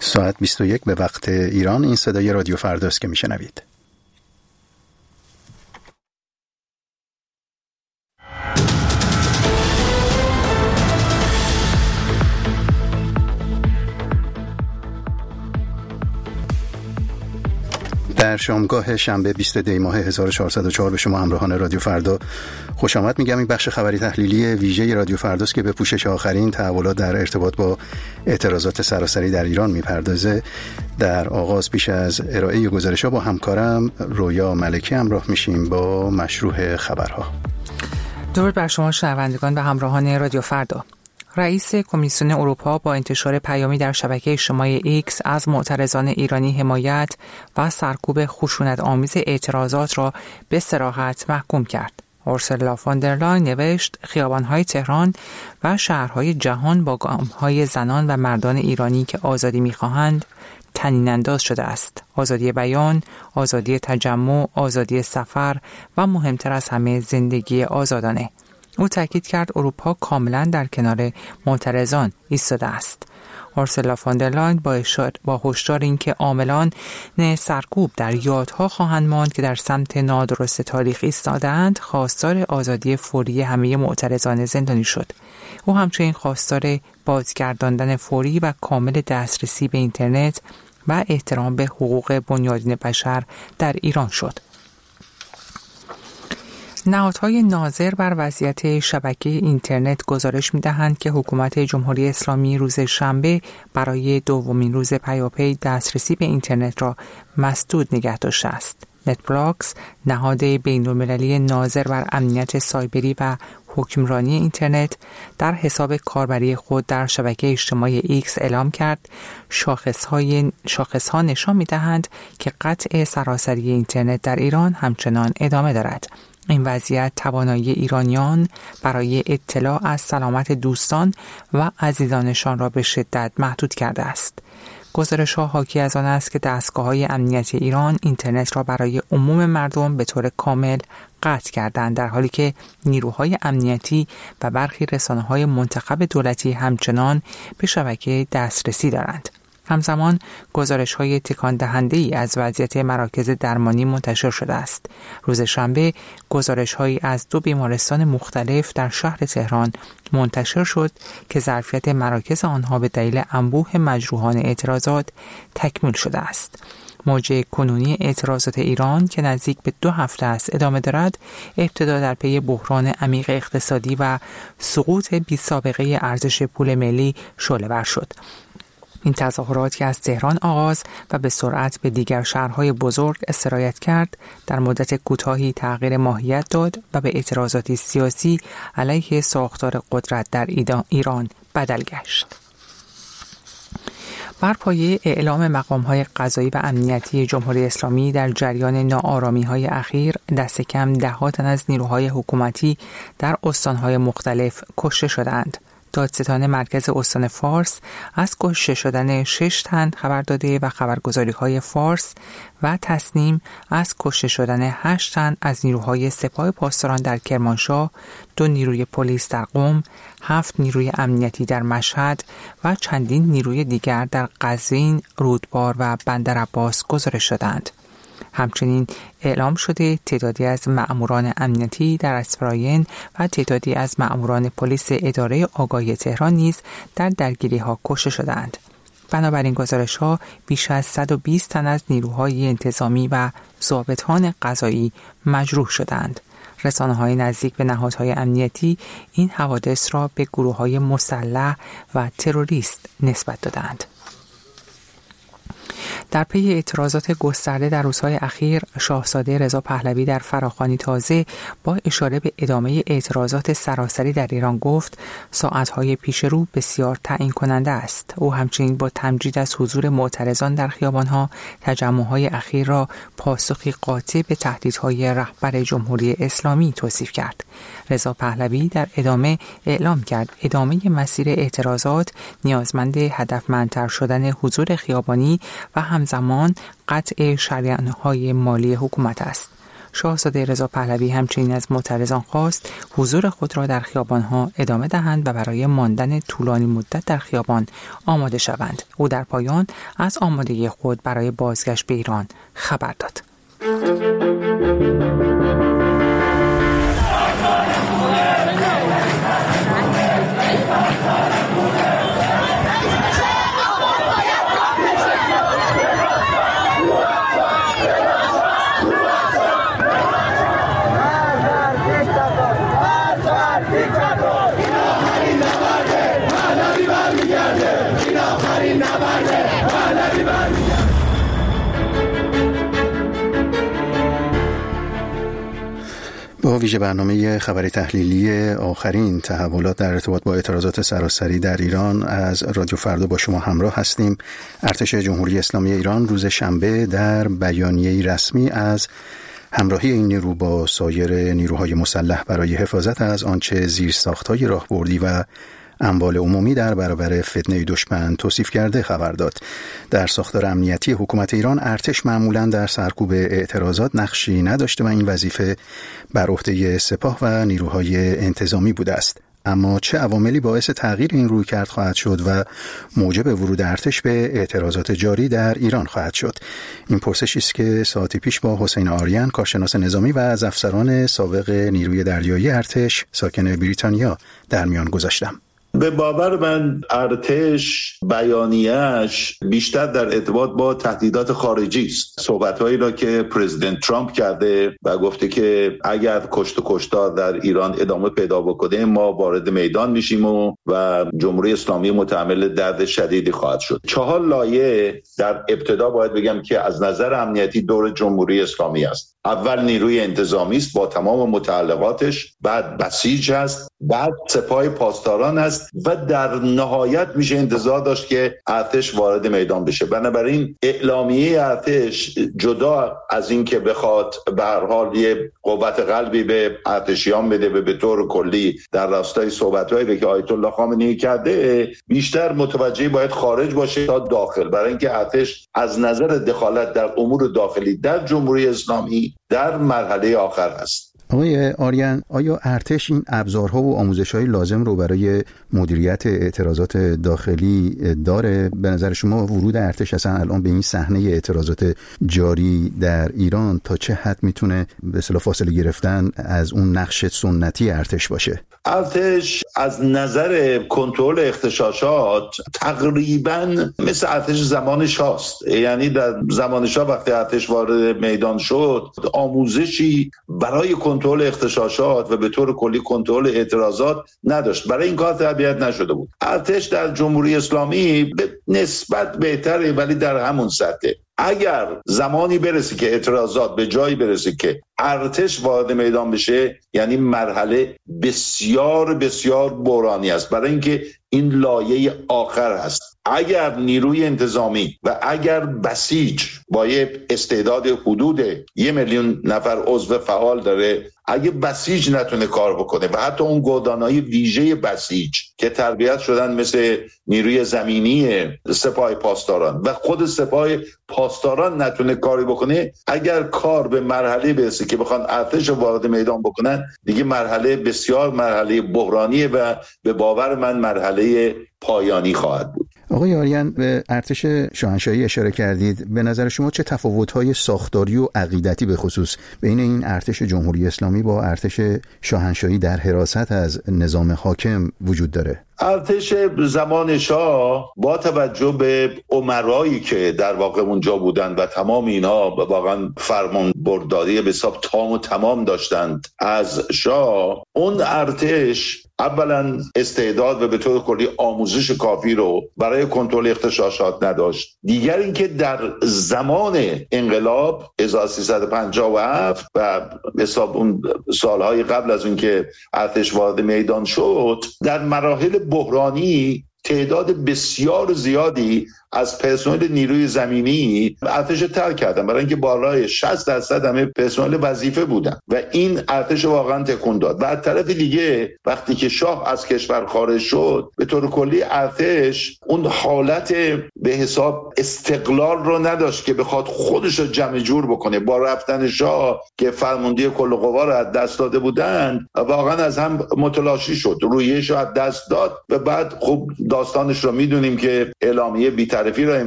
ساعت 21 به وقت ایران. این صدای رادیو فرداست که میشنوید. در شامگاه شنبه 20 دی ماه 1404 به شما همراهان رادیو فردا خوش آمد میگم. این بخش خبری تحلیلی ویژه رادیو فرداست که به پوشش آخرین تحولات در ارتباط با اعتراضات سراسری در ایران میپردازه. در آغاز پیش از ارائه گزارش‌ها با همکارم رویا ملکی همراه میشیم با مشروع خبرها. درود بر شما شنوندگان و همراهان رادیو فردا. رئیس کمیسیون اروپا با انتشار پیامی در شبکه اجتماعی ایکس از معترضان ایرانی حمایت و سرکوب خشونت‌آمیز اعتراضات را به صراحت محکوم کرد. اورسولا فون در لاین نوشت خیابان‌های تهران و شهرهای جهان با گام‌های زنان و مردان ایرانی که آزادی می‌خواهند طنین‌انداز شده است. آزادی بیان، آزادی تجمع، آزادی سفر و مهمتر از همه زندگی آزادانه. او تاکید کرد اروپا کاملا در کنار معترضان ایستاده است. اورسولا فون در لاین با هشدار اینکه عاملان سرکوب در یادها خواهند ماند که در سمت نادرست تاریخ ایستادند، خواستار آزادی فوری همه معترضان زندانی شد. او همچنین خواستار بازگرداندن فوری و کامل دسترسی به اینترنت و احترام به حقوق بنیادین بشر در ایران شد. نهادهای ناظر بر وضعیت شبکه اینترنت گزارش می‌دهند که حکومت جمهوری اسلامی روز شنبه برای دومین روز پیاپی دسترسی به اینترنت را مسدود نگه داشته است. نتبلاکس، نهاد بین‌المللی ناظر بر امنیت سایبری و حکمرانی اینترنت، در حساب کاربری خود در شبکه اجتماعی ایکس اعلام کرد شاخص‌ها نشان می‌دهند که قطع سراسری اینترنت در ایران همچنان ادامه دارد. این وضعیت توانایی ایرانیان برای اطلاع از سلامت دوستان و عزیزانشان را به شدت محدود کرده است. گزارش‌ها حاکی از آن است که دستگاه‌های امنیتی ایران اینترنت را برای عموم مردم به طور کامل قطع کردند، در حالی که نیروهای امنیتی و برخی رسانه‌های منتخب دولتی همچنان به شبکه دسترسی دارند. همزمان گزارش‌های تکان دهنده‌ای از وضعیت مراکز درمانی منتشر شده است. روز شنبه گزارش‌هایی از 2 بیمارستان مختلف در شهر تهران منتشر شد که ظرفیت مراکز آنها به دلیل انبوه مجروحان اعتراضات تکمیل شده است. موج کنونی اعتراضات ایران که نزدیک به 2 هفته است ادامه دارد، ابتدا در پی بحران عمیق اقتصادی و سقوط بی‌سابقه ارزش پول ملی شعله‌ور شد. این تظاهرات که از تهران آغاز و به سرعت به دیگر شهرهای بزرگ سرایت کرد، در مدت کوتاهی تغییر ماهیت داد و به اعتراضاتی سیاسی علیه ساختار قدرت در ایران بدل گشت. بر پایه اعلام مقام‌های قضایی و امنیتی جمهوری اسلامی در جریان ناآرامی‌های اخیر، دست کم 10 تن از نیروهای حکومتی در استان‌های مختلف کشته شدند. دادستان مرکز استان فارس از کشته شدن 6 تن خبر داده و خبرگزاری‌های فارس و تصنیم از کشته شدن 8 تن از نیروهای سپاه پاسداران در کرمانشاه، 2 نیروی پلیس در قم، 7 نیروی امنیتی در مشهد و چندین نیروی دیگر در قزوین، رودبار و بندرعباس گزارش شدند. همچنین اعلام شده تعدادی از مأموران امنیتی در اسفراین و تعدادی از مأموران پلیس اداره آگاهی تهران نیز در درگیری‌ها کشته شدند. بنابراین گزارش‌ها بیش از 120 تن از نیروهای انتظامی و ضابطان قضایی مجروح شدند. رسانه‌های نزدیک به نهادهای امنیتی این حوادث را به گروه‌های مسلح و تروریست نسبت دادند. در پی اعتراضات گسترده در روزهای اخیر، شاهزاده رضا پهلوی در فراخوانی تازه با اشاره به ادامه اعتراضات سراسری در ایران گفت ساعتهای پیش رو بسیار تعیین کننده است. او همچنین با تمجید از حضور معترضان در خیابانها، تجمعهای اخیر را پاسخی قاطع به تهدیدهای رهبر جمهوری اسلامی توصیف کرد. رضا پهلوی در ادامه اعلام کرد ادامه مسیر اعتراضات نیازمند هدفمندتر شدن حضور خیابانی و همزمان قطع شریان‌های مالی حکومت است. شاهزاده رضا پهلوی همچنین از معترضان خواست حضور خود را در خیابان‌ها ادامه دهند و برای ماندن طولانی مدت در خیابان آماده شوند. او در پایان از آمادگی خود برای بازگشت به ایران خبر داد. با ویژه برنامه خبری تحلیلی آخرین تحولات در ارتباط با اعتراضات سراسری در ایران از رادیو فردا با شما همراه هستیم. ارتش جمهوری اسلامی ایران روز شنبه در بیانیه‌ای رسمی از همراهی این نیرو با سایر نیروهای مسلح برای حفاظت از آنچه زیرساخت‌های راهبردی و اموال عمومی در برابر فتنه دشمن توصیف کرده خبر داد. در ساختار امنیتی حکومت ایران ارتش معمولاً در سرکوب اعتراضات نقشی نداشته و این وظیفه بر عهده سپاه و نیروهای انتظامی بوده است. اما چه عواملی باعث تغییر این رویکرد خواهد شد و موجب ورود ارتش به اعتراضات جاری در ایران خواهد شد؟ این پرسشی است که ساعتی پیش با حسین آریان، کارشناس نظامی و از افسران سابق نیروی دریایی ارتش ساکن بریتانیا در میان گذاشتم. به باور من ارتش بیانیه‌اش بیشتر در ارتباط با تهدیدات خارجی است. صحبت‌هایی را که پرزیدنت ترامپ کرده و گفته که اگر کشت و کشتار در ایران ادامه پیدا بکنه ما وارد میدان میشیم و جمهوری اسلامی متحمل درد شدیدی خواهد شد. 4 لایه در ابتدا باید بگم که از نظر امنیتی دور جمهوری اسلامی است. اول نیروی انتظامی است با تمام متعلقاتش، بعد بسیج است، بعد سپاه پاسداران است و در نهایت میشه انتظار داشت که ارتش وارد میدان بشه. بنابراین اعلامیه ارتش جدا از این که بخواد به هر حال یه قوت قلبی به ارتشیان بده به طور کلی در راستای صحبت‌هایی که آیت الله خامنه‌ای کرده، بیشتر متوجه باید خارج باشه تا داخل، برای اینکه ارتش از نظر دخالت در امور داخلی در جمهوری اسلامی در مرحله آخر است. آقای آریان، آیا ارتش این ابزارها و آموزش‌های لازم رو برای مدیریت اعتراضات داخلی داره؟ به نظر شما ورود ارتش اصلا الان به این صحنه اعتراضات جاری در ایران تا چه حد میتونه به اصطلاح فاصله گرفتن از اون نقش سنتی ارتش باشه؟ ارتش از نظر کنترل اغتشاشات تقریباً مثل ارتش زمان شاست. یعنی در زمان شاه وقتی ارتش وارد میدان شد آموزشی برای کنترل اغتشاشات و به طور کلی کنترل اعتراضات نداشت، برای این کار تربیت نشده بود. ارتش در جمهوری اسلامی به نسبت بهتره ولی در همون سطحه. اگر زمانی برسه که اعتراضات به جایی برسه که ارتش وارد میدان بشه، یعنی مرحله بسیار بسیار بحرانی است، برای اینکه این لایه آخر است. اگر نیروی انتظامی و اگر بسیج با یه استعداد حدود 1 میلیون نفر عضو فعال داره، اگه بسیج نتونه کار بکنه و حتی اون گودانهای ویژه بسیج که تربیت شدن مثل نیروی زمینی سپاه پاسداران و خود سپاه پاسداران نتونه کاری بکنه، اگر کار به مرحله برسه که بخوان ارتش وارد میدان بکنن، دیگه مرحله بسیار مرحله بحرانیه و به باور من مرحله پایانی خواهد بود. آقای آریان، به ارتش شاهنشاهی اشاره کردید. به نظر شما چه تفاوت‌های ساختاری و عقیدتی به خصوص بین این ارتش جمهوری اسلامی با ارتش شاهنشاهی در حراست از نظام حاکم وجود داره؟ ارتش زمان شاه با توجه به امرایی که در واقع اونجا بودند و تمام اینها واقعا فرمان برداری به حساب تام و تمام داشتند از شاه، اون ارتش اولا استعداد و به طور کلی آموزش کافی رو برای کنترل اغتشاشات نداشت. دیگر اینکه در زمان انقلاب 1357 و حساب اون سالهای قبل از اون که ارتش وارد میدان شد، در مراحل بحرانی تعداد بسیار زیادی از پرسنل نیروی زمینی ارتش ترک کردن، برای اینکه بالای 60% همه پرسنل وظیفه بودن و این ارتش واقعا تکون داد. و از طرف دیگه وقتی که شاه از کشور خارج شد، به طور کلی ارتش اون حالت به حساب استقلال رو نداشت که بخواد خودش رو جمع جور بکنه. با رفتن شاه که فرماندهی کل قوا رو از دست داده بودن، واقعا از هم متلاشی شد، رویش رو از دست داد و بعد خب داستانش رو میدونیم که اعلامیه بی‌طرفی رو